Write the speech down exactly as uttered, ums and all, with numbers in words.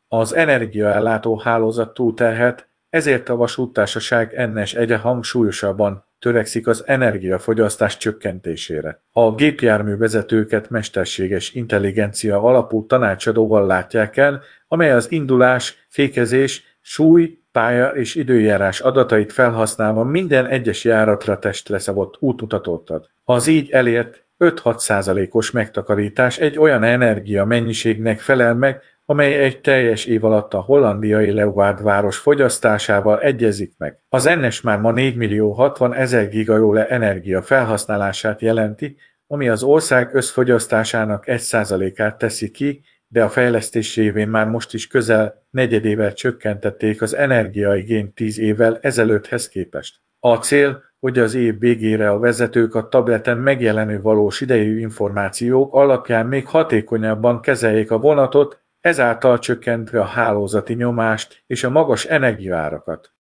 Az energiaellátó hálózat túlterhelt, ezért a vasúttársaság ennes egyre hangsúlyosabban törekszik az energiafogyasztás csökkentésére. A gépjárművezetőket mesterséges intelligencia alapú tanácsadóval látják el, amely az indulás, fékezés, súly, pálya és időjárás adatait felhasználva minden egyes járatra testre szabott útmutatót ad. Az így elért öt-hat százalékos megtakarítás egy olyan energia mennyiségnek felel meg, amely egy teljes év alatt a hollandiai Leeuwarden város fogyasztásával egyezik meg. Az ennes már ma négy millió hatvan ezer gigajoule energia felhasználását jelenti, ami az ország összfogyasztásának egy százalékát teszi ki, de a fejlesztés révén már most is közel negyedével csökkentették az energiaigényt tíz évvel ezelőtthez képest. A cél, hogy az év végére a vezetők a tableten megjelenő valós idejű információk alapján még hatékonyabban kezeljék a vonatot, ezáltal csökkentve a hálózati nyomást és a magas energiaárakat.